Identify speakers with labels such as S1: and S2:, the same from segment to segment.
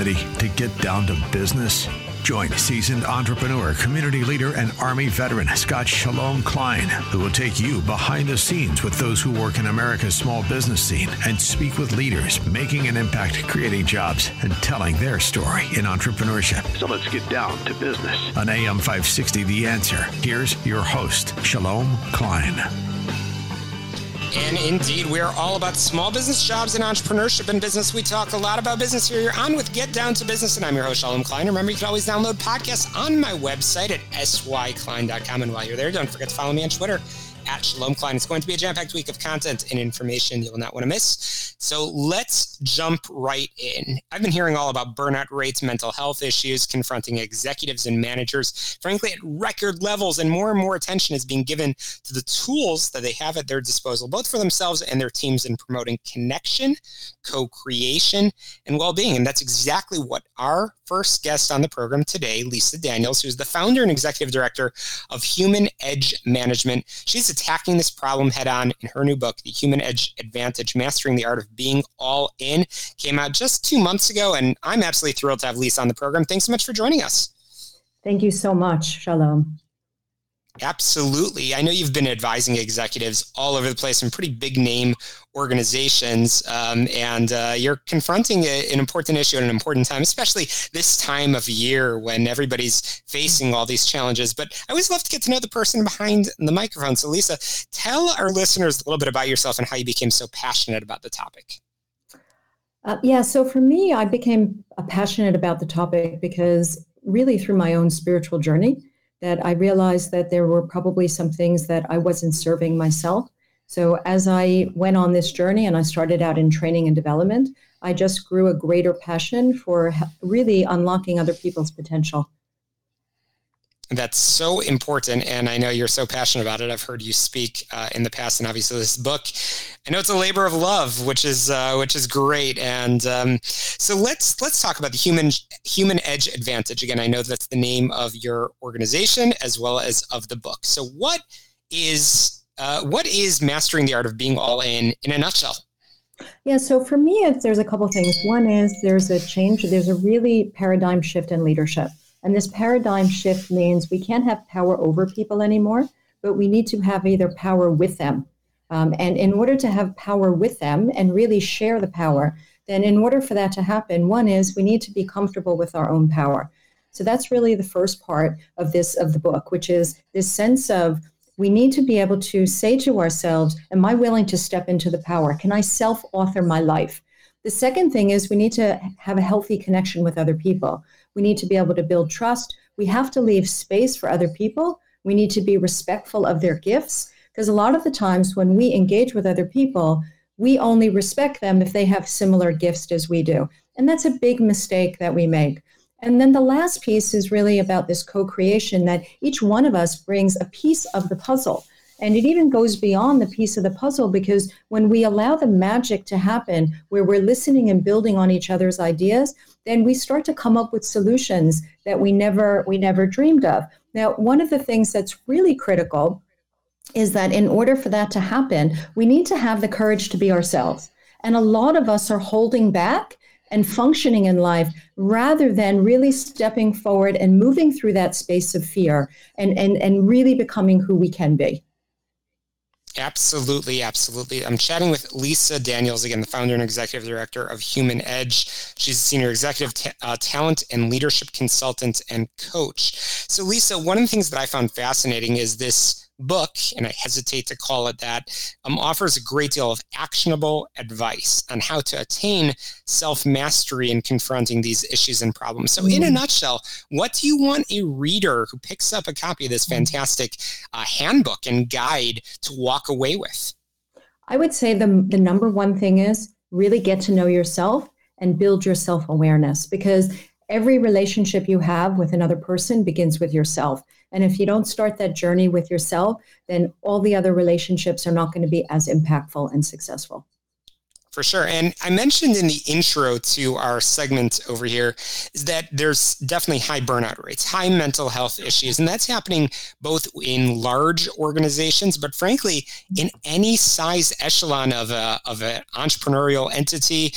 S1: Ready to get down to business? Join seasoned entrepreneur, community leader, and Army veteran Scott Shalom Klein, who will take you behind the scenes with those who work in America's small business scene and speak with leaders making an impact, creating jobs, and telling their story in entrepreneurship. So let's get down to business. On AM 560, The Answer, here's your host, Shalom Klein.
S2: And indeed, we are all about small business, jobs, and entrepreneurship in business. We talk a lot about business here. You're on with Get Down to Business, and I'm your host, Shalom Klein. Remember, you can always download podcasts on my website at syklein.com. And while you're there, don't forget to follow me on Twitter at Shalom Klein. It's going to be a jam-packed week of content and information you will not want to miss. So let's jump right in. I've been hearing all about burnout rates, mental health issues, confronting executives and managers, frankly, at record levels, and more attention is being given to the tools that they have at their disposal, both for themselves and their teams in promoting connection, co-creation, and well-being. And that's exactly what our first guest on the program today, Lisa Daniels, who's the founder and executive director of Human Edge Management. She's attacking this problem head-on in her new book, The Human Edge Advantage, Mastering the Art of Being All In. Came out just 2 months ago, and I'm absolutely thrilled to have Lisa on the program. Thanks so much for joining us.
S3: Thank you so much, Shalom.
S2: Absolutely. I know you've been advising executives all over the place, some pretty big name organizations, and you're confronting an important issue at an important time, especially this time of year when everybody's facing all these challenges. But I always love to get to know the person behind the microphone. So Lisa, tell our listeners a little bit about yourself and how you became so passionate about the topic.
S3: So for me, I became passionate about the topic because really through my own spiritual journey, that I realized that there were probably some things that I wasn't serving myself. So as I went on this journey and I started out in training and development, I just grew a greater passion for really unlocking other people's potential.
S2: That's so important, and I know you're so passionate about it. I've heard you speak in the past, and obviously this book, I know it's a labor of love, which is great. And so let's talk about the Human Edge Advantage. Again, I know that's the name of your organization as well as of the book. So what is Mastering the Art of Being All In a nutshell?
S3: Yeah, so for me, there's a couple things. One is there's a really paradigm shift in leadership. And this paradigm shift means we can't have power over people anymore, but we need to have either power with them. And in order to have power with them and really share the power, then in order for that to happen, one is we need to be comfortable with our own power. So that's really the first part of the book, which is this sense of we need to be able to say to ourselves, am I willing to step into the power? Can I self-author my life? The second thing is we need to have a healthy connection with other people. We need to be able to build trust. We have to leave space for other people. We need to be respectful of their gifts, because a lot of the times when we engage with other people, we only respect them if they have similar gifts as we do. And that's a big mistake that we make. And then the last piece is really about this co-creation, that each one of us brings a piece of the puzzle. And it even goes beyond the piece of the puzzle, because when we allow the magic to happen, where we're listening and building on each other's ideas, then we start to come up with solutions that we never dreamed of. Now, one of the things that's really critical is that in order for that to happen, we need to have the courage to be ourselves. And a lot of us are holding back and functioning in life rather than really stepping forward and moving through that space of fear and really becoming who we can be.
S2: Absolutely. I'm chatting with Lisa Daniels, again, the founder and executive director of Human Edge. She's a senior executive talent and leadership consultant and coach. So Lisa, one of the things that I found fascinating is this book, and I hesitate to call it that, offers a great deal of actionable advice on how to attain self-mastery in confronting these issues and problems. So in a nutshell, what do you want a reader who picks up a copy of this fantastic handbook and guide to walk away with?
S3: I would say the number one thing is really get to know yourself and build your self-awareness, because every relationship you have with another person begins with yourself. And if you don't start that journey with yourself, then all the other relationships are not going to be as impactful and successful.
S2: For sure. And I mentioned in the intro to our segment over here is that there's definitely high burnout rates, high mental health issues, and that's happening both in large organizations, but frankly, in any size echelon of an entrepreneurial entity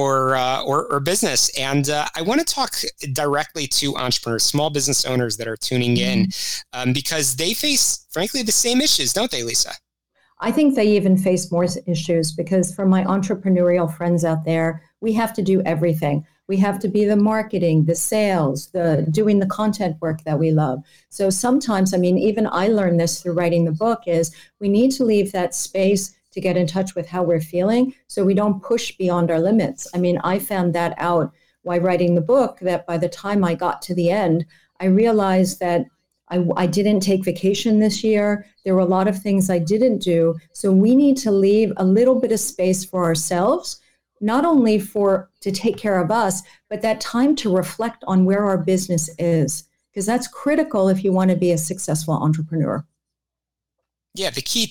S2: or business. And I want to talk directly to entrepreneurs, small business owners that are tuning in, because they face, frankly, the same issues, don't they, Lisa?
S3: I think they even face more issues because for my entrepreneurial friends out there, we have to do everything. We have to be the marketing, the sales, doing the content work that we love. So sometimes, I mean, even I learned this through writing the book, is we need to leave that space to get in touch with how we're feeling so we don't push beyond our limits. I mean, I found that out while writing the book, that by the time I got to the end, I realized that I didn't take vacation this year. There were a lot of things I didn't do. So we need to leave a little bit of space for ourselves, not only to take care of us, but that time to reflect on where our business is, because that's critical if you want to be a successful entrepreneur.
S2: Yeah, the key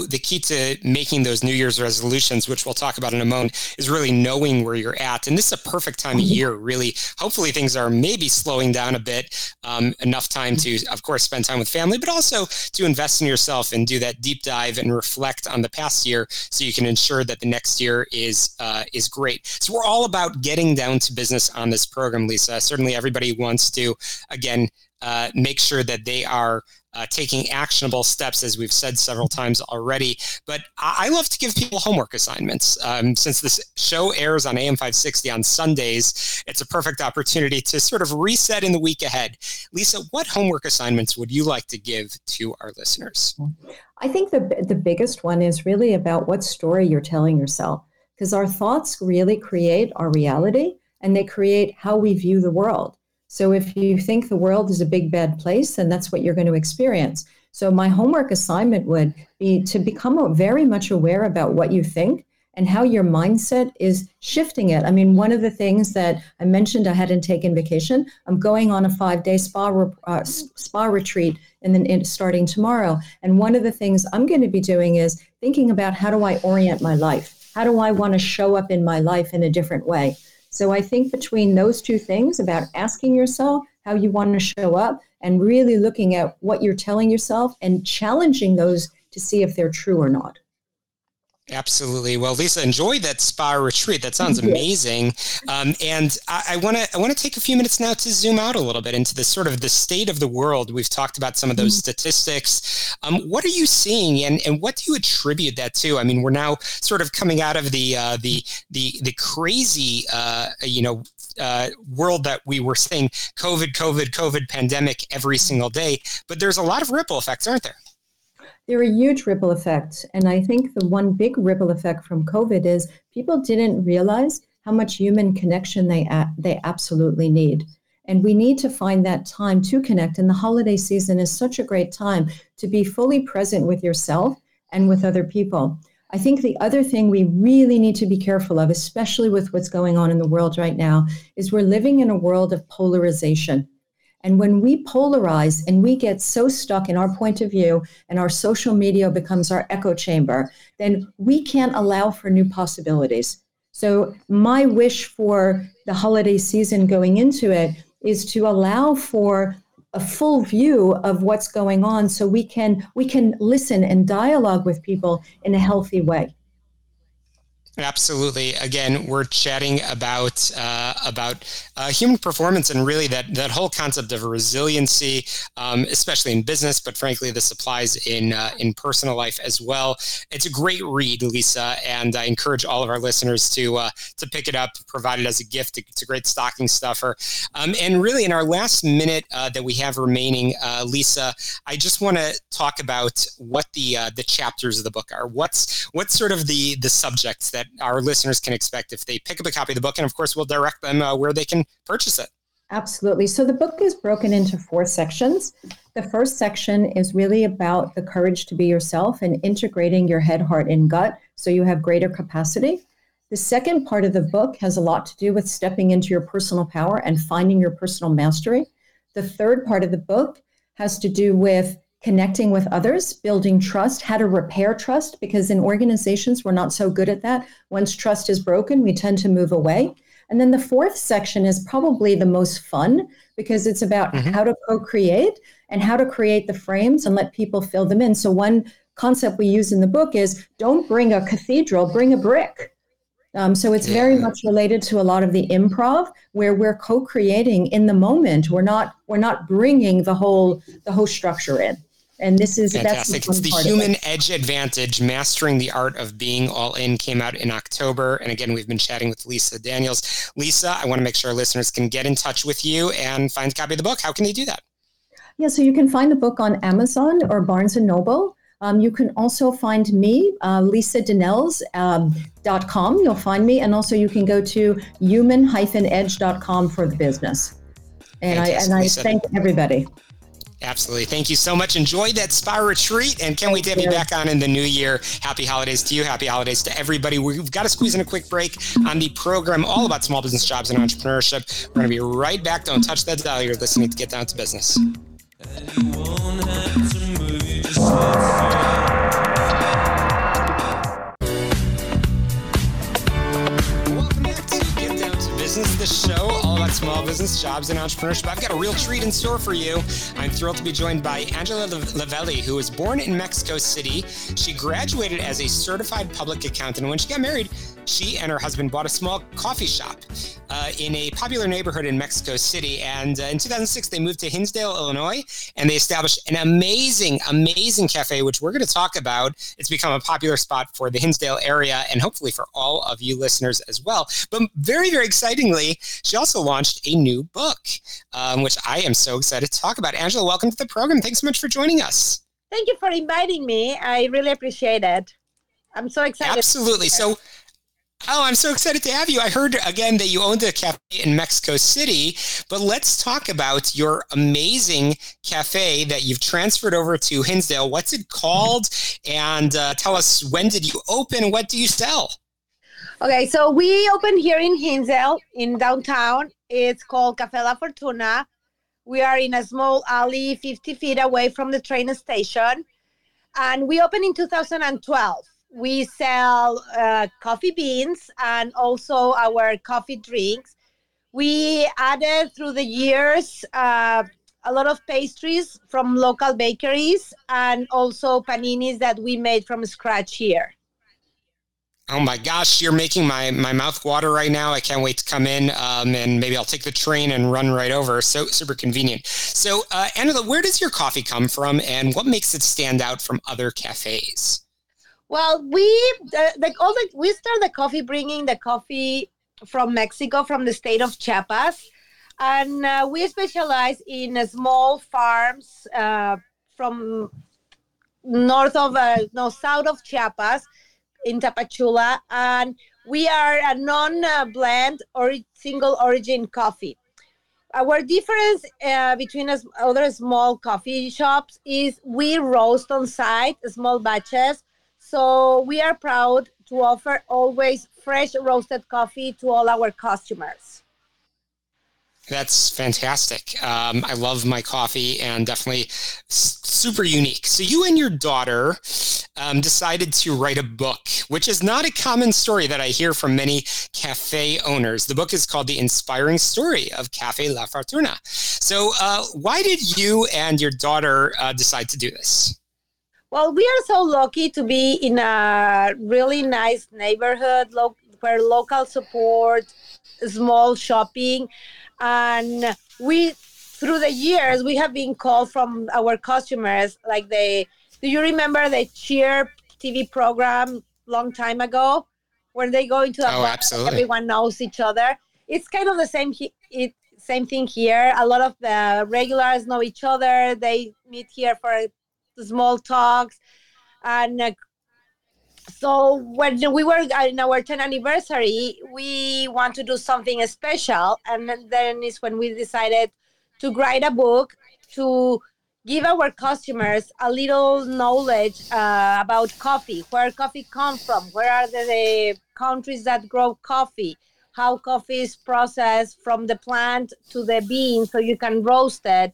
S2: to making those New Year's resolutions, which we'll talk about in a moment, is really knowing where you're at. And this is a perfect time of year, really. Hopefully things are maybe slowing down a bit, enough time to, of course, spend time with family, but also to invest in yourself and do that deep dive and reflect on the past year so you can ensure that the next year is great. So we're all about getting down to business on this program, Lisa. Certainly everybody wants to, again, make sure that they are taking actionable steps, as we've said several times already. But I love to give people homework assignments. Since this show airs on AM 560 on Sundays, it's a perfect opportunity to sort of reset in the week ahead. Lisa, what homework assignments would you like to give to our listeners?
S3: I think the biggest one is really about what story you're telling yourself, because our thoughts really create our reality and they create how we view the world. So if you think the world is a big, bad place, then that's what you're going to experience. So my homework assignment would be to become very much aware about what you think and how your mindset is shifting it. I mean, one of the things that I mentioned, I hadn't taken vacation. I'm going on a 5-day spa retreat starting tomorrow. And one of the things I'm going to be doing is thinking about, how do I orient my life? How do I want to show up in my life in a different way? So I think between those two things, about asking yourself how you want to show up and really looking at what you're telling yourself and challenging those to see if they're true or not.
S2: Absolutely. Well, Lisa, enjoy that spa retreat. That sounds amazing. And I want to take a few minutes now to zoom out a little bit into this sort of the state of the world. We've talked about some of those statistics. What are you seeing, and what do you attribute that to? I mean, we're now sort of coming out of the crazy world that we were seeing COVID pandemic every single day. But there's a lot of ripple effects, aren't there?
S3: There are huge ripple effects. And I think the one big ripple effect from COVID is people didn't realize how much human connection they absolutely need. And we need to find that time to connect. And the holiday season is such a great time to be fully present with yourself and with other people. I think the other thing we really need to be careful of, especially with what's going on in the world right now, is we're living in a world of polarization. And when we polarize and we get so stuck in our point of view and our social media becomes our echo chamber, then we can't allow for new possibilities. So my wish for the holiday season going into it is to allow for a full view of what's going on so we can listen and dialogue with people in a healthy way.
S2: Absolutely. Again, we're chatting about human performance and really that whole concept of resiliency, especially in business, but frankly, this applies in personal life as well. It's a great read, Lisa, and I encourage all of our listeners to pick it up, provide it as a gift. It's a great stocking stuffer. And really, in our last minute that we have remaining, Lisa, I just want to talk about what the chapters of the book are. What's sort of the subjects that our listeners can expect if they pick up a copy of the book, and of course we'll direct them where they can purchase it.
S3: Absolutely. So the book is broken into 4 sections. The first section is really about the courage to be yourself and integrating your head, heart, and gut so you have greater capacity. The second part of the book has a lot to do with stepping into your personal power and finding your personal mastery. The third part of the book has to do with connecting with others, building trust, how to repair trust, because in organizations, we're not so good at that. Once trust is broken, we tend to move away. And then the fourth section is probably the most fun because it's about how to co-create and how to create the frames and let people fill them in. So one concept we use in the book is don't bring a cathedral, bring a brick. So it's very much related to a lot of the improv where we're co-creating in the moment. We're not bringing the whole structure in. And this is
S2: fantastic.
S3: That's
S2: it's the Human Edge Advantage, Mastering the Art of Being All In, came out in October. And again, we've been chatting with Lisa Daniels. Lisa, I want to make sure our listeners can get in touch with you and find a copy of the book. How can they do that?
S3: Yeah, so you can find the book on Amazon or Barnes & Noble. You can also find me, lisadanels.com. You'll find me. And also you can go to human-edge.com for the business. And I thank everybody.
S2: Absolutely. Thank you so much. Enjoy that spa retreat and can't wait to have you back on in the new year. Happy holidays to you. Happy holidays to everybody. We've got to squeeze in a quick break on the program all about small business jobs and entrepreneurship. We're going to be right back. Don't touch that dial. You're listening to Get Down to Business. Welcome back to Get Down to Business, the show all about small business, jobs, and entrepreneurship. I've got a real treat in store for you. I'm thrilled to be joined by Angela Lavelli, who was born in Mexico City. She graduated as a certified public accountant, and when she got married, she and her husband bought a small coffee shop in a popular neighborhood in Mexico City. And in 2006, they moved to Hinsdale, Illinois, and they established an amazing, amazing cafe, which we're going to talk about. It's become a popular spot for the Hinsdale area and hopefully for all of you listeners as well. But very, very excitingly, she also launched a new book, which I am so excited to talk about. Angela, welcome to the program. Thanks so much for joining us.
S4: Thank you for inviting me. I really appreciate it. I'm so excited.
S2: Absolutely. I'm so excited to have you. I heard, again, that you owned a cafe in Mexico City, but let's talk about your amazing cafe that you've transferred over to Hinsdale. What's it called? And tell us, when did you open? What do you sell?
S4: Okay, so we opened here in Hinsdale, in downtown. It's called Café La Fortuna. We are in a small alley 50 feet away from the train station. And we opened in 2012. We sell coffee beans and also our coffee drinks. We added through the years a lot of pastries from local bakeries and also paninis that we made from scratch here.
S2: Oh my gosh, you're making my mouth water right now. I can't wait to come in and maybe I'll take the train and run right over. So super convenient. So Angela, where does your coffee come from and what makes it stand out from other cafes?
S4: Well, we started the coffee, bringing the coffee from Mexico, from the state of Chiapas. And we specialize in small farms from south of Chiapas in Tapachula. And we are a non-blend or single origin coffee. Our difference between other small coffee shops is we roast on site, small batches. So we are proud to offer always fresh roasted coffee to all our customers.
S2: That's fantastic. I love my coffee and definitely super unique. So you and your daughter decided to write a book, which is not a common story that I hear from many cafe owners. The book is called The Inspiring Story of Café La Fortuna. So why did you and your daughter decide to do this?
S4: Well, we are so lucky to be in a really nice neighborhood where local support, small shopping, and through the years, we have been called from our customers, like do you remember the Cheer TV program long time ago, where they go into a bar and everyone knows each other? It's kind of the same thing here. A lot of the regulars know each other. They meet here for small talks. And so when we were in our 10th anniversary, we want to do something special. And then is when we decided to write a book to give our customers a little knowledge about coffee, where coffee comes from, where are the countries that grow coffee, how coffee is processed from the plant to the bean so you can roast it,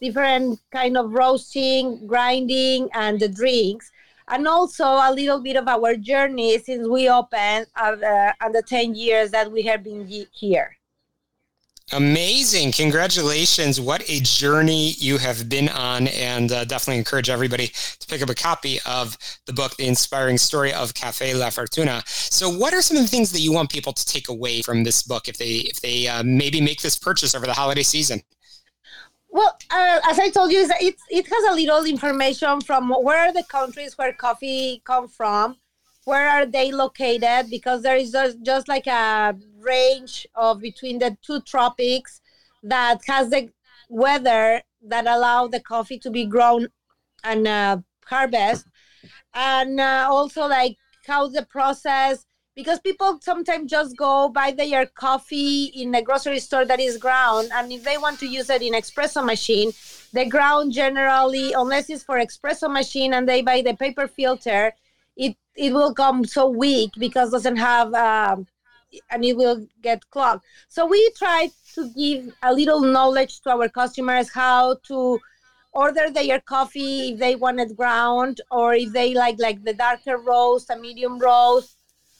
S4: different kind of roasting, grinding, and the drinks. And also a little bit of our journey since we opened and the 10 years that we have been here.
S2: Amazing. Congratulations. What a journey you have been on, and definitely encourage everybody to pick up a copy of the book, The Inspiring Story of Café La Fortuna. So what are some of the things that you want people to take away from this book if they maybe make this purchase over the holiday season?
S4: Well, as I told you, it has a little information from where are the countries where coffee come from, where are they located, because there is just like a range of between the two tropics that has the weather that allow the coffee to be grown and harvest, and also like how the process, because people sometimes just go buy their coffee in a grocery store that is ground, and if they want to use it in espresso machine, the ground generally, unless it's for espresso machine and they buy the paper filter, it will come so weak because it doesn't have and it will get clogged. So we try to give a little knowledge to our customers how to order their coffee if they want it ground, or if they like the darker roast, a medium roast.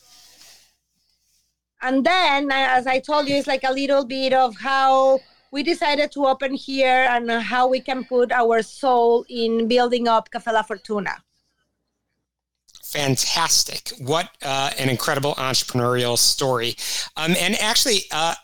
S4: And then, as I told you, it's like a little bit of how we decided to open here and how we can put our soul in building up Café La Fortuna.
S2: Fantastic. What an incredible entrepreneurial story. And actually,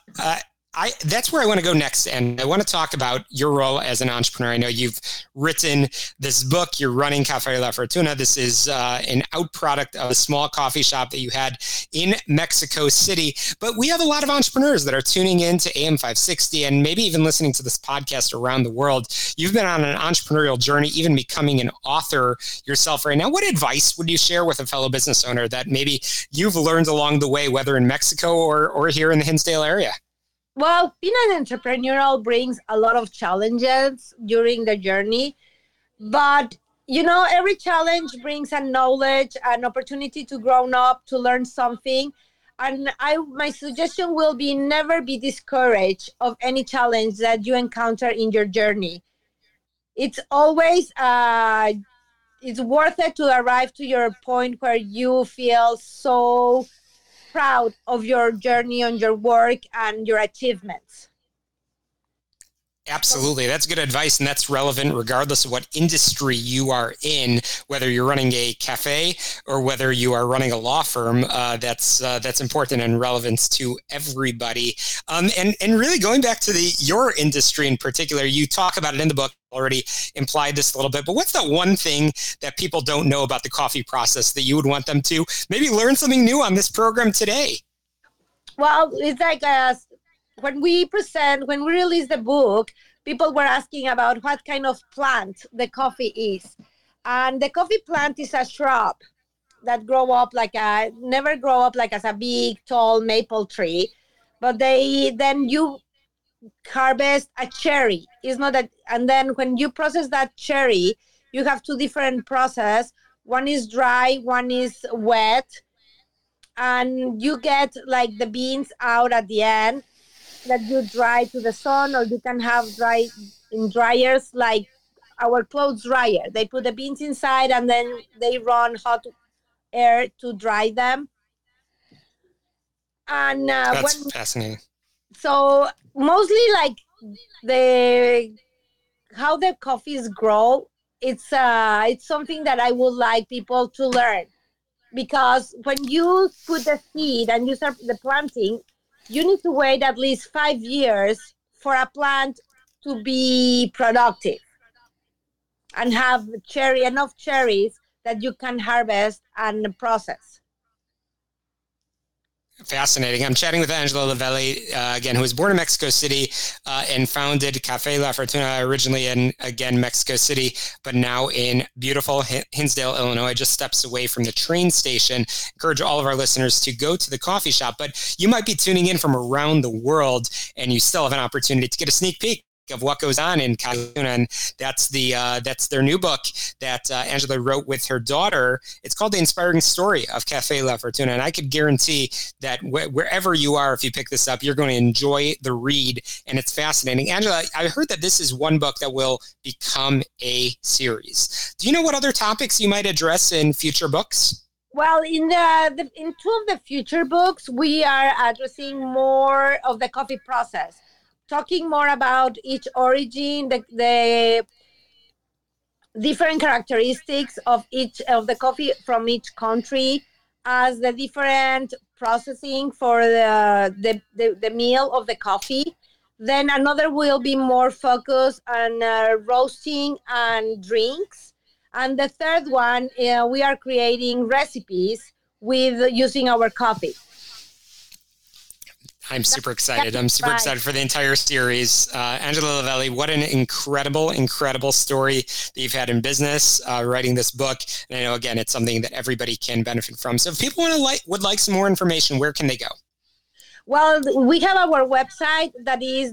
S2: that's where I want to go next. And I want to talk about your role as an entrepreneur. I know you've written this book. You're running Café La Fortuna. This is an outproduct of a small coffee shop that you had in Mexico City. But we have a lot of entrepreneurs that are tuning in to AM 560 and maybe even listening to this podcast around the world. You've been on an entrepreneurial journey, even becoming an author yourself right now. What advice would you share with a fellow business owner that maybe you've learned along the way, whether in Mexico or here in the Hinsdale area?
S4: Well, being an entrepreneurial brings a lot of challenges during the journey, but every challenge brings a knowledge, an opportunity to grow up, to learn something. And my suggestion will be never be discouraged of any challenge that you encounter in your journey. It's always it's worth it to arrive to your point where you feel so proud of your journey on your work and your achievements.
S2: Absolutely. That's good advice, and that's relevant regardless of what industry you are in, whether you're running a cafe or whether you are running a law firm. That's important and relevant to everybody. And really going back to your industry in particular, you talk about it in the book, already implied this a little bit, but what's the one thing that people don't know about the coffee process that you would want them to maybe learn something new on this program today?
S4: Well, it's like when we release the book, people were asking about what kind of plant the coffee is. And the coffee plant is a shrub that never grow up like as a big, tall maple tree, but then you harvest a cherry. It's not that, and then when you process that cherry, you have two different processes. One is dry, one is wet, and you get like the beans out at the end that you dry to the sun, or you can have dry in dryers like our clothes dryer. They put the beans inside and then they run hot air to dry them. And
S2: that's fascinating.
S4: So mostly like how the coffees grow, it's something that I would like people to learn, because when you put the seed and you start the planting, you need to wait at least 5 years for a plant to be productive and have enough cherries that you can harvest and process.
S2: Fascinating. I'm chatting with Angela Lavelli, again, who was born in Mexico City and founded Café La Fortuna, originally in, again, Mexico City, but now in beautiful Hinsdale, Illinois, just steps away from the train station. Encourage all of our listeners to go to the coffee shop, but you might be tuning in from around the world and you still have an opportunity to get a sneak peek of what goes on in Cafe La Fortuna, and that's their new book that Angela wrote with her daughter. It's called The Inspiring Story of Cafe La Fortuna, and I could guarantee that wherever you are, if you pick this up, you're going to enjoy the read, and it's fascinating. Angela, I heard that this is one book that will become a series. Do you know what other topics you might address in future books?
S4: Well, in two of the future books, we are addressing more of the coffee process, talking more about each origin, the different characteristics of each of the coffee from each country, as the different processing for the meal of the coffee. Then another will be more focused on roasting and drinks. And the third one, we are creating recipes with using our coffee.
S2: I'm super excited. I'm super excited for the entire series. Angela Lovelli, what an incredible, incredible story that you've had in business, writing this book. And I know, again, it's something that everybody can benefit from. So if people would like some more information, where can they go?
S4: Well, we have our website that is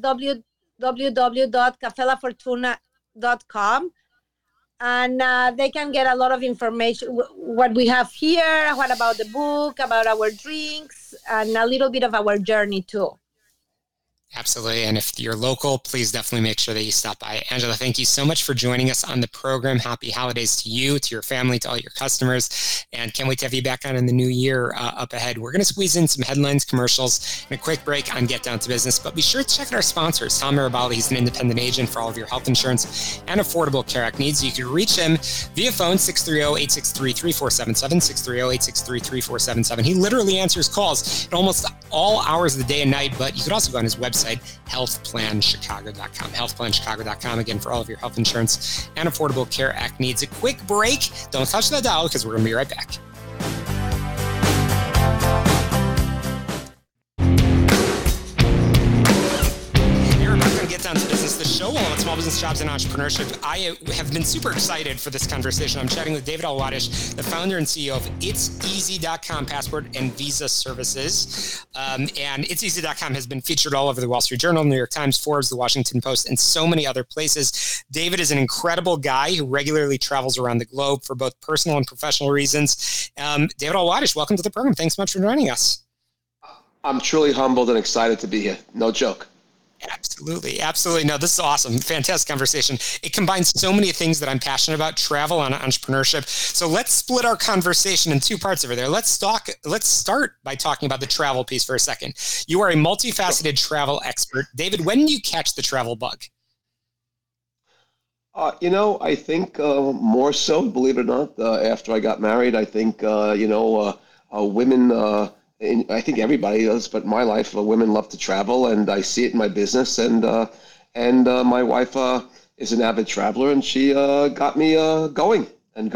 S4: www.cafelafortuna.com. And they can get a lot of information, what we have here, what about the book, about our drinks, and a little bit of our journey too.
S2: Absolutely. And if you're local, please definitely make sure that you stop by. Angela, thank you so much for joining us on the program. Happy holidays to you, to your family, to all your customers. And can't wait to have you back on in the new year up ahead. We're going to squeeze in some headlines, commercials, and a quick break on Get Down to Business. But be sure to check out our sponsors. Tom Mirabali, he's an independent agent for all of your health insurance and Affordable Care Act needs. You can reach him via phone, 630-863-3477, 630-863-3477. He literally answers calls at almost all hours of the day and night, but you could also go on his website, healthplanchicago.com. Healthplanchicago.com, again, for all of your health insurance and Affordable Care Act needs. A quick break. Don't touch that dial because we're going to be right back. Get Down to Business, the show all about small business, jobs, and entrepreneurship. I have been super excited for this conversation. I'm chatting with David Alwadish, the founder and CEO of it'seasy.com passport and visa services. And it'seasy.com has been featured all over the Wall Street Journal, New York Times, Forbes, the Washington Post, and so many other places. David is an incredible guy who regularly travels around the globe for both personal and professional reasons. David Alwadish, welcome to the program. Thanks so much for joining us.
S5: I'm truly humbled and excited to be here. No joke.
S2: Absolutely. Absolutely. No, this is awesome. Fantastic conversation. It combines so many things that I'm passionate about, travel and entrepreneurship. So let's split our conversation in two parts over there. Let's start by talking about the travel piece for a second. You are a multifaceted travel expert. David, when did you catch the travel bug?
S5: I think more so, believe it or not, after I got married. I think, women... I think everybody does, but in my life, women love to travel, and I see it in my business. And my wife is an avid traveler, and she got me going.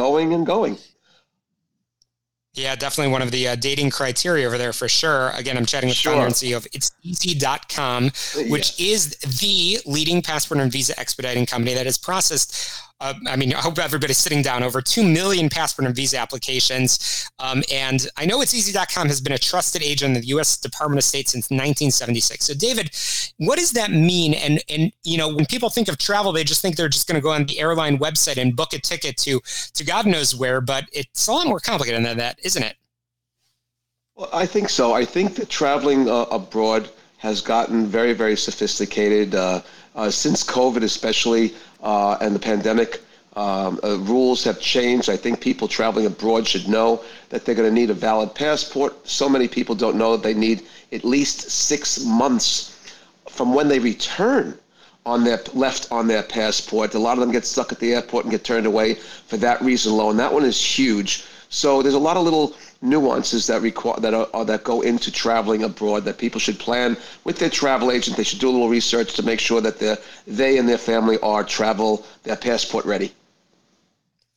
S2: Yeah, definitely one of the dating criteria over there for sure. Again, I'm chatting with founder and CEO of it'seasy.com, which is the leading passport and visa expediting company that has processed, I hope everybody's sitting down, over 2 million passport and visa applications. And I know it'seasy.com has been a trusted agent in the U.S. Department of State since 1976. So, David, what does that mean? And when people think of travel, they just think they're just going to go on the airline website and book a ticket to God knows where, but it's a lot more complicated than that, isn't it?
S5: Well, I think so. I think that traveling abroad has gotten very, very sophisticated since COVID, especially, and the pandemic. Rules have changed. I think people traveling abroad should know that they're going to need a valid passport. So many people don't know that they need at least 6 months from when they return left on their passport. A lot of them get stuck at the airport and get turned away for that reason alone. That one is huge. So there's a lot of little nuances that go into traveling abroad that people should plan with their travel agent. They should do a little research to make sure that they and their family are their passport ready.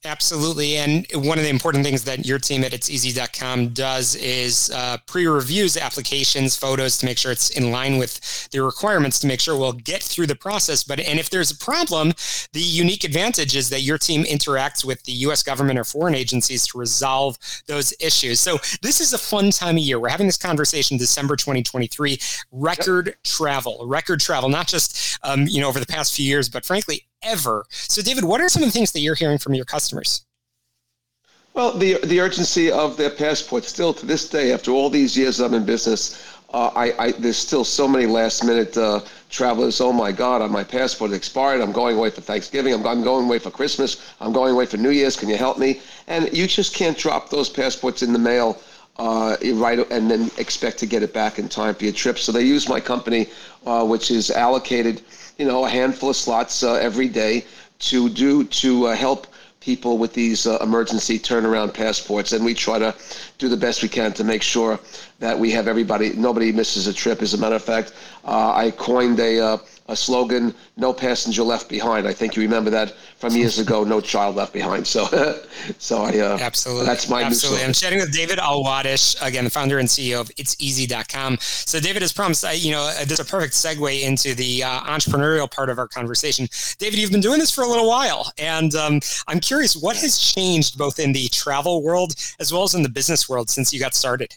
S2: Absolutely. And one of the important things that your team at itseasy.com does is pre-reviews applications, photos to make sure it's in line with the requirements to make sure we'll get through the process. And if there's a problem, the unique advantage is that your team interacts with the U.S. government or foreign agencies to resolve those issues. So this is a fun time of year. We're having this conversation December 2023, record travel, not just, over the past few years, but frankly, ever. So, David, what are some of the things that you're hearing from your customers?
S5: Well, the urgency of their passports still to this day, after all these years I'm in business, there's still so many last minute travelers. Oh my God, my passport expired. I'm going away for Thanksgiving. I'm going away for Christmas. I'm going away for New Year's. Can you help me? And you just can't drop those passports in the mail right and then expect to get it back in time for your trip. So they use my company, which is allocated a handful of slots every day to help people with these emergency turnaround passports. And we try to do the best we can to make sure that we have nobody misses a trip. As a matter of fact, I coined a slogan, "No passenger left behind." I think you remember that from years ago, "No child left behind." So
S2: absolutely,
S5: that's my new slogan.
S2: I'm chatting with David Alwadish, again, the founder and CEO of itseasy.com. So David, has promised, this is a perfect segue into the entrepreneurial part of our conversation. David, you've been doing this for a little while, and I'm curious, what has changed both in the travel world as well as in the business world since you got started?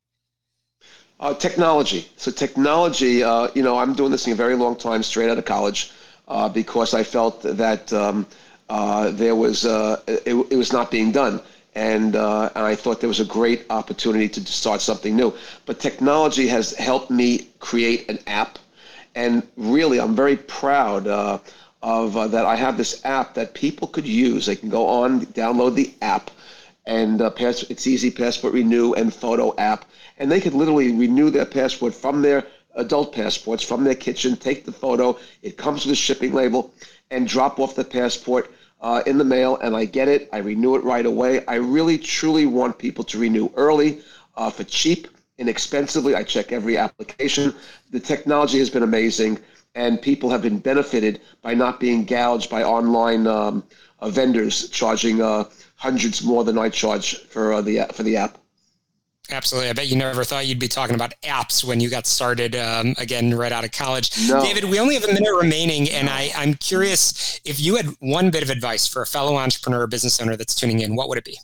S5: Technology. So technology, I'm doing this in a very long time, straight out of college, because I felt that it was not being done. And I thought there was a great opportunity to start something new. But technology has helped me create an app. And really, I'm very proud of that I have this app that people could use. They can go on, download the app, and It's Easy Passport Renew and Photo app. And they could literally renew their passport from their adult passports, from their kitchen, take the photo, it comes with a shipping label, and drop off the passport in the mail, and I get it, I renew it right away. I really, truly want people to renew early, for cheap, inexpensively. I check every application. The technology has been amazing, and people have been benefited by not being gouged by online vendors charging hundreds more than I charge for the app.
S2: Absolutely. I bet you never thought you'd be talking about apps when you got started, again, right out of college.
S5: No.
S2: David, we only have a minute remaining, and I'm curious if you had one bit of advice for a fellow entrepreneur or business owner that's tuning in, what would it be?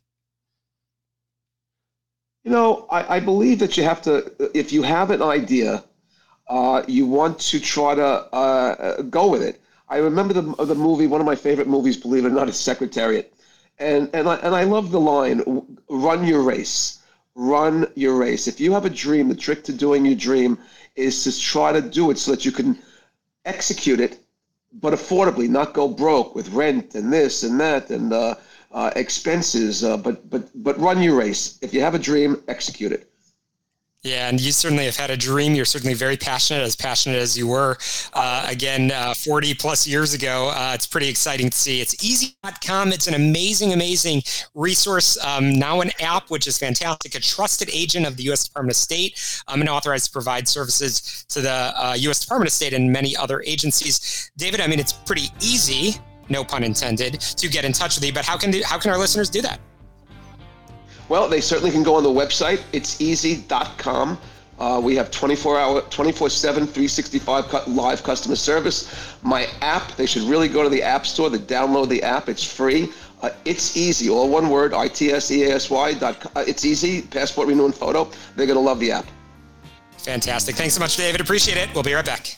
S5: I believe that you have to, if you have an idea, you want to try to go with it. I remember the movie, one of my favorite movies, believe it or not, is Secretariat. And I love the line, run your race. Run your race. If you have a dream, the trick to doing your dream is to try to do it so that you can execute it, but affordably, not go broke with rent and this and that and expenses. But run your race. If you have a dream, execute it.
S2: Yeah, and you certainly have had a dream. You're certainly very passionate as you were, 40 plus years ago. It's pretty exciting to see. It's easy.com. It's an amazing resource. Now an app, which is fantastic, a trusted agent of the U.S. Department of State, and authorized to provide services to the U.S. Department of State and many other agencies. David, it's pretty easy, no pun intended, to get in touch with you, but how can our listeners do that?
S5: Well, they certainly can go on the website. Itseasy.com. We have 24/7, 365 live customer service. My app, they should really go to the App Store to download the app. It's free. It's Easy, all one word, ITSEASY.com. It's Easy, Passport Renew and Photo. They're going to love the app.
S2: Fantastic. Thanks so much, David. Appreciate it. We'll be right back.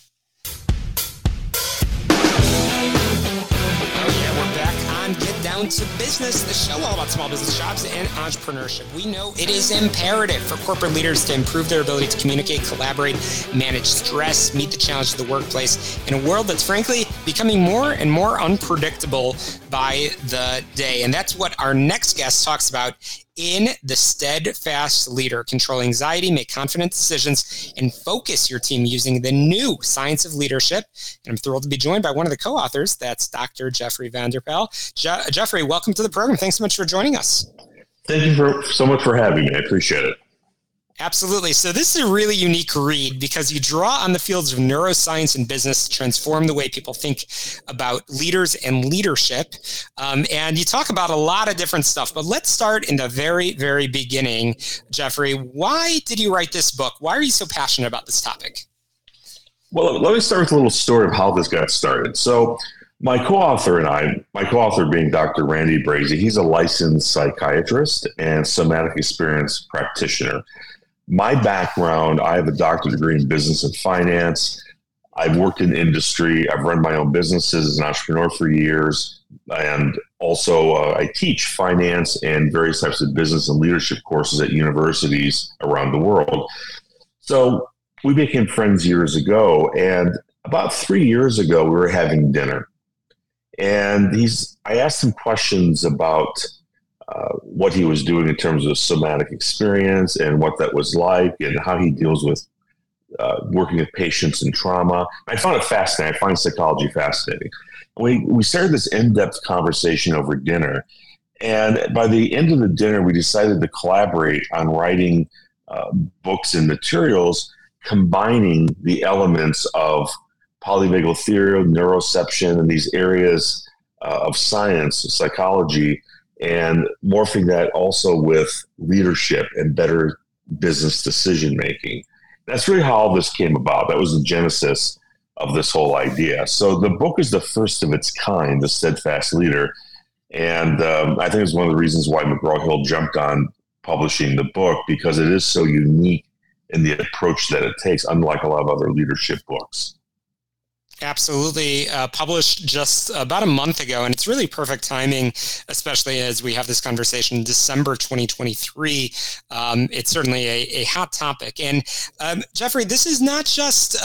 S2: Get Down to Business, the show all about small business jobs and entrepreneurship. We know it is imperative for corporate leaders to improve their ability to communicate, collaborate, manage stress, meet the challenges of the workplace in a world that's frankly becoming more and more unpredictable by the day. And that's what our next guest talks about in The Steadfast Leader. Control anxiety, make confident decisions, and focus your team using the new science of leadership. And I'm thrilled to be joined by one of the co-authors. That's Dr. Jeffrey Vanderpel. Jeffrey, welcome to the program. Thanks so much for joining us.
S6: Thank you so much for having me. I appreciate it.
S2: Absolutely. So this is a really unique read because you draw on the fields of neuroscience and business to transform the way people think about leaders and leadership. And you talk about a lot of different stuff, but let's start in the very, very beginning. Jeffrey, why did you write this book? Why are you so passionate about this topic?
S6: Well, let me start with a little story of how this got started. So my co-author being Dr. Randy Brazee, he's a licensed psychiatrist and somatic experience practitioner. My background, I have a doctorate degree in business and finance. I've worked in industry. I've run my own businesses as an entrepreneur for years. And also I teach finance and various types of business and leadership courses at universities around the world. So we became friends years ago. And about 3 years ago, we were having dinner. And I asked him questions about what he was doing in terms of somatic experience and what that was like and how he deals with working with patients and trauma. I found it fascinating. I find psychology fascinating. We started this in-depth conversation over dinner. And by the end of the dinner, we decided to collaborate on writing books and materials combining the elements of polyvagal theory, neuroception, and these areas of science, psychology, and morphing that also with leadership and better business decision making. That's really how all this came about. That was the genesis of this whole idea. So the book is the first of its kind, The Steadfast Leader. And I think it's one of the reasons why McGraw-Hill jumped on publishing the book, because it is so unique in the approach that it takes, unlike a lot of other leadership books.
S2: Absolutely. Published just about a month ago, and it's really perfect timing, especially as we have this conversation in December 2023. It's certainly a hot topic. And Jeffrey, this is not just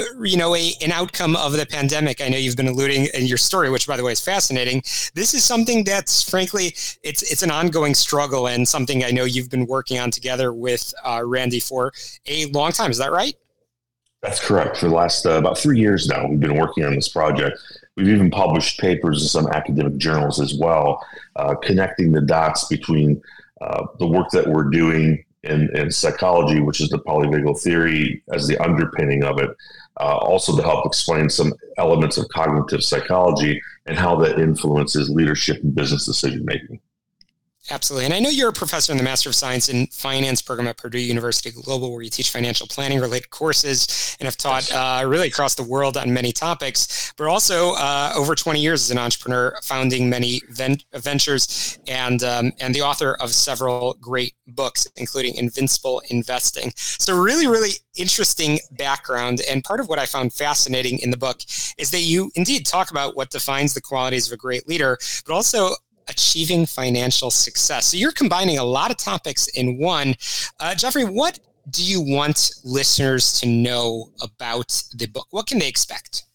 S2: an outcome of the pandemic. I know you've been alluding in your story, which by the way is fascinating. This is something that's frankly it's an ongoing struggle and something I know you've been working on together with Randy for a long time. Is that right?
S6: That's correct. For the last about 3 years now, we've been working on this project. We've even published papers in some academic journals as well, connecting the dots between the work that we're doing in psychology, which is the polyvagal theory as the underpinning of it, also to help explain some elements of cognitive psychology and how that influences leadership and business decision-making.
S2: Absolutely. And I know you're a professor in the Master of Science in Finance program at Purdue University Global, where you teach financial planning related courses and have taught really across the world on many topics, but also over 20 years as an entrepreneur, founding many ventures and the author of several great books, including Invincible Investing. So really, really interesting background. And part of what I found fascinating in the book is that you indeed talk about what defines the qualities of a great leader, but also achieving financial success. So you're combining a lot of topics in one. Jeffrey, what do you want listeners to know about the book? What can they expect?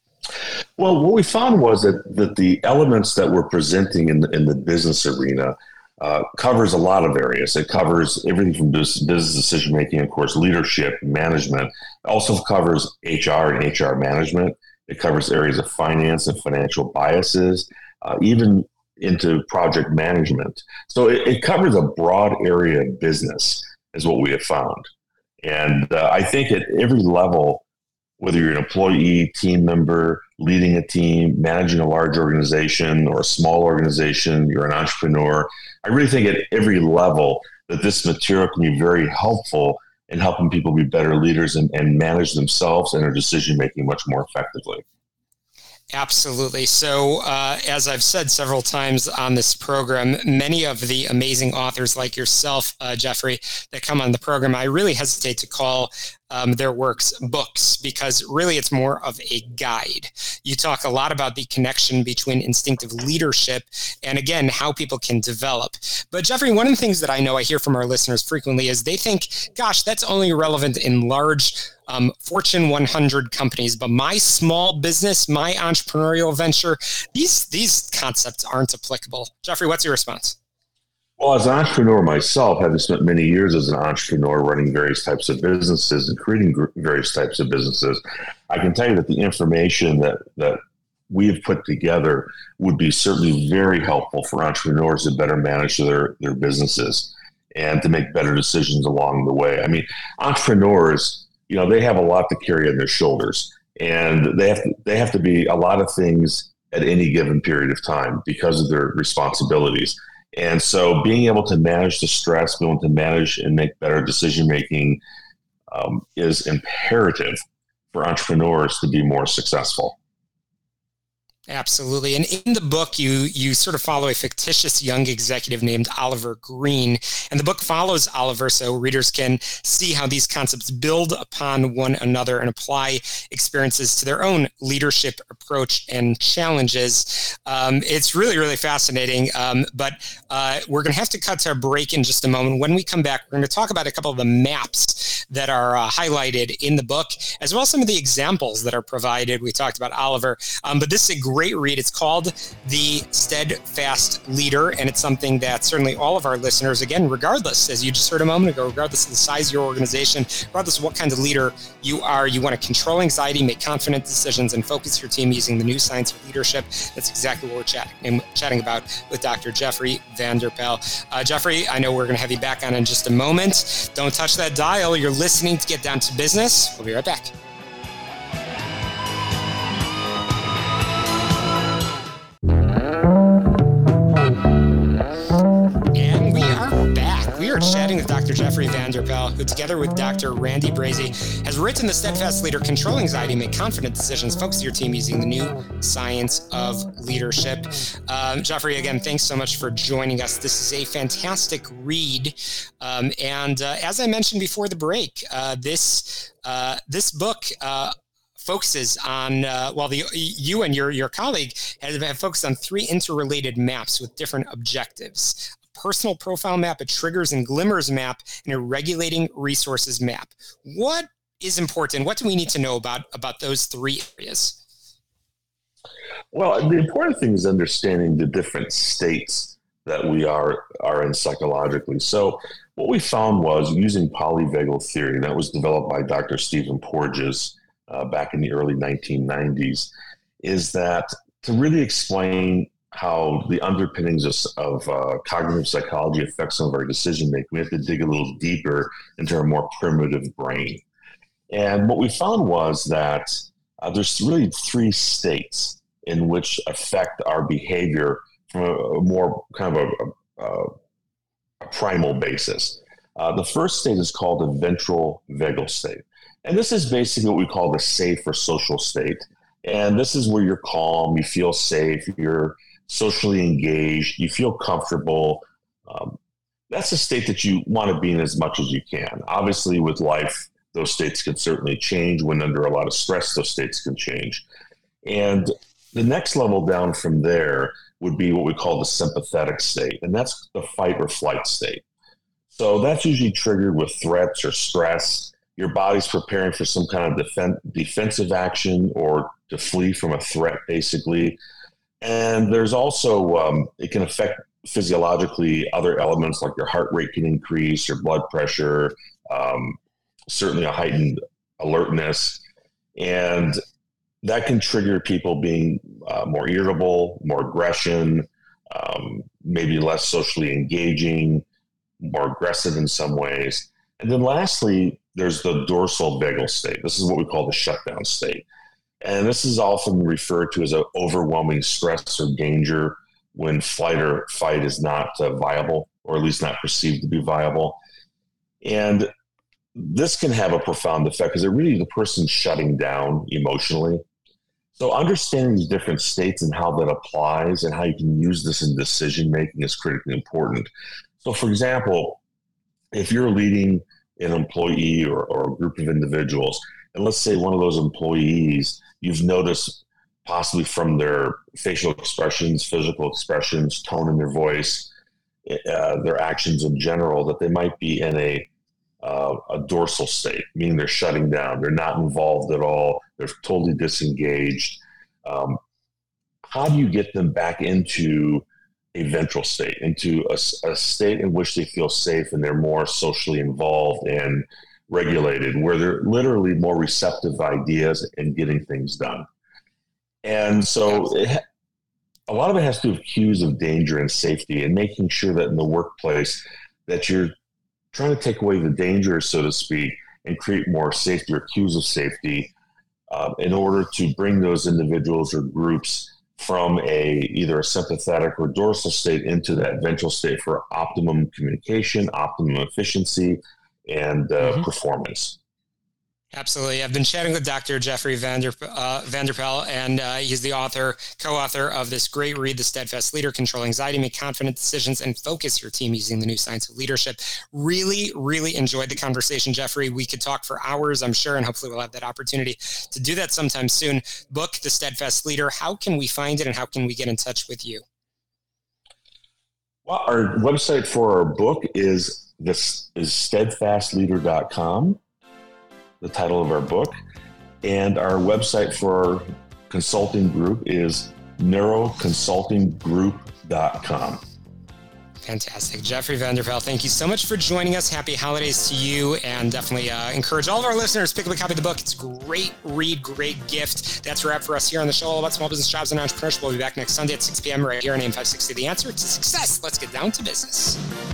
S6: Well, what we found was that the elements that we're presenting in the business arena covers a lot of areas. It covers everything from business decision-making, of course, leadership, management. It also covers HR and HR management. It covers areas of finance and financial biases, even into project management. So it covers a broad area of business is what we have found. And I think at every level, whether you're an employee, team member, leading a team, managing a large organization or a small organization, you're an entrepreneur, I really think at every level that this material can be very helpful in helping people be better leaders and manage themselves and their decision-making much more effectively.
S2: Absolutely. So, as I've said several times on this program, many of the amazing authors like yourself, Jeffrey, that come on the program, I really hesitate to call their works books, because really it's more of a guide. You talk a lot about the connection between instinctive leadership and, again, how people can develop. But Jeffrey, one of the things that I know I hear from our listeners frequently is they think, gosh, that's only relevant in large Fortune 100 companies, but my small business, my entrepreneurial venture, these concepts aren't applicable. Jeffrey, what's your response?
S6: Well, as an entrepreneur myself, having spent many years as an entrepreneur running various types of businesses and creating various types of businesses, I can tell you that the information that we have put together would be certainly very helpful for entrepreneurs to better manage their businesses. and to make better decisions along the way. I mean, entrepreneurs, they have a lot to carry on their shoulders, and they have to be a lot of things at any given period of time because of their responsibilities. And so being able to manage the stress, being able to manage and make better decision-making is imperative for entrepreneurs to be more successful.
S2: Absolutely. And in the book, you sort of follow a fictitious young executive named Oliver Green. And the book follows Oliver so readers can see how these concepts build upon one another and apply experiences to their own leadership approach and challenges. It's really, really fascinating. But we're going to have to cut to a break in just a moment. When we come back, we're going to talk about a couple of the maps that are highlighted in the book, as well as some of the examples that are provided. We talked about Oliver, but this is a great read. It's called The Steadfast Leader, and it's something that certainly all of our listeners, again, regardless, as you just heard a moment ago, regardless of the size of your organization, regardless of what kind of leader you are, you want to control anxiety, make confident decisions, and focus your team using the new science of leadership. That's exactly what we're chatting about with Dr. Jeffrey Vanderpel. Jeffrey, I know we're going to have you back on in just a moment. Don't touch that dial. You're listening to Get Down to Business. We'll be right back. And we are back. We are chatting with Dr. Jeffrey Vanderpel, who together with Dr. Randy Brazee has written The Steadfast Leader, Control Anxiety, Make Confident Decisions, Focus Your Team Using the New Science of Leadership. Jeffrey, again, thanks so much for joining us. This is a fantastic read. And as I mentioned before the break, this book focuses on, you and your colleague have focused on 3 interrelated maps with different objectives: a personal profile map, a triggers and glimmers map, and a regulating resources map. What is important? What do we need to know about those 3 areas?
S6: Well, the important thing is understanding the different states that we are in psychologically. So what we found was using polyvagal theory that was developed by Dr. Stephen Porges back in the early 1990s, is that to really explain how the underpinnings of cognitive psychology affect some of our decision making, we have to dig a little deeper into our more primitive brain. And what we found was that there's really 3 states in which affect our behavior from a more kind of a primal basis. The first state is called the ventral vagal state. And this is basically what we call the safe or social state. And this is where you're calm, you feel safe, you're socially engaged, you feel comfortable. That's a state that you want to be in as much as you can. Obviously, with life, those states can certainly change. When under a lot of stress, those states can change. And the next level down from there would be what we call the sympathetic state. And that's the fight or flight state. So that's usually triggered with threats or stress. Your body's preparing for some kind of defensive action or to flee from a threat, basically. And there's also, it can affect physiologically other elements like your heart rate can increase, your blood pressure, certainly a heightened alertness. And that can trigger people being more irritable, more aggression, maybe less socially engaging, more aggressive in some ways. And then lastly, there's the dorsal vagal state. This is what we call the shutdown state. And this is often referred to as an overwhelming stress or danger when flight or fight is not viable, or at least not perceived to be viable. And this can have a profound effect because it really the person's shutting down emotionally. So understanding these different states and how that applies and how you can use this in decision-making is critically important. So for example, if you're leading an employee or a group of individuals, and let's say one of those employees, you've noticed possibly from their facial expressions, physical expressions, tone in their voice, their actions in general, that they might be in a dorsal state, meaning they're shutting down. They're not involved at all. They're totally disengaged. How do you get them back into a ventral state, into a state in which they feel safe and they're more socially involved and regulated, where they're literally more receptive to ideas and getting things done? And so a lot of it has to do with cues of danger and safety and making sure that in the workplace that you're trying to take away the dangers, so to speak, and create more safety or cues of safety in order to bring those individuals or groups from either a sympathetic or dorsal state into that ventral state for optimum communication, optimum efficiency, and performance.
S2: Absolutely. I've been chatting with Dr. Jeffrey Vanderpel, and he's the co-author of this great read, The Steadfast Leader, Control Anxiety, Make Confident Decisions, and Focus Your Team Using the New Science of Leadership. Really, really enjoyed the conversation, Jeffrey. We could talk for hours, I'm sure, and hopefully we'll have that opportunity to do that sometime soon. Book, The Steadfast Leader. How can we find it, and how can we get in touch with you?
S6: Well, our website for our book is steadfastleader.com. The title of our book, and our website for our consulting group is neuroconsultinggroup.com.
S2: Fantastic. Jeffrey Vanderpel, thank you so much for joining us. Happy holidays to you, and definitely encourage all of our listeners to pick up a copy of the book. It's a great read, great gift. That's a wrap for us here on the show, all about small business, jobs, and entrepreneurship. We'll be back next Sunday at 6 p.m. right here on AM 560. The Answer to Success. Let's get down to business.